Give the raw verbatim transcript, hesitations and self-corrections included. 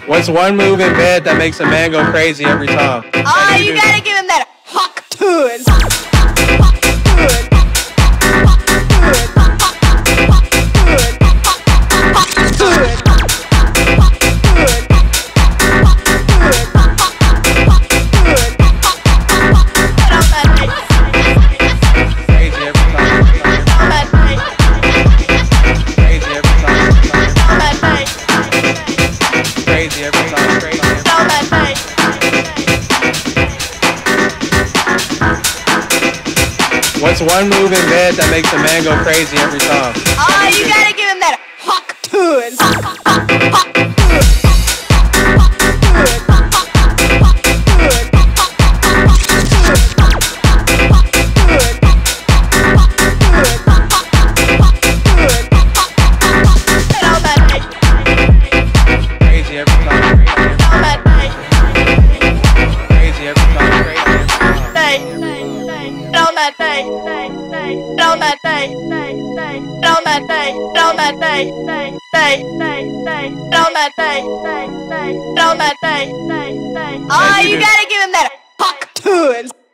What's one move in bed that makes a man go crazy every time? Oh, you gotta give him that hawk tune. What's one move in bed that makes a man go crazy every time? Oh, you gotta give him that hawk tune. Crazy every time. Crazy every time. On that day, on that day, on that day, on that day, on that day, on that day. Oh, you gotta give him that hawk tune.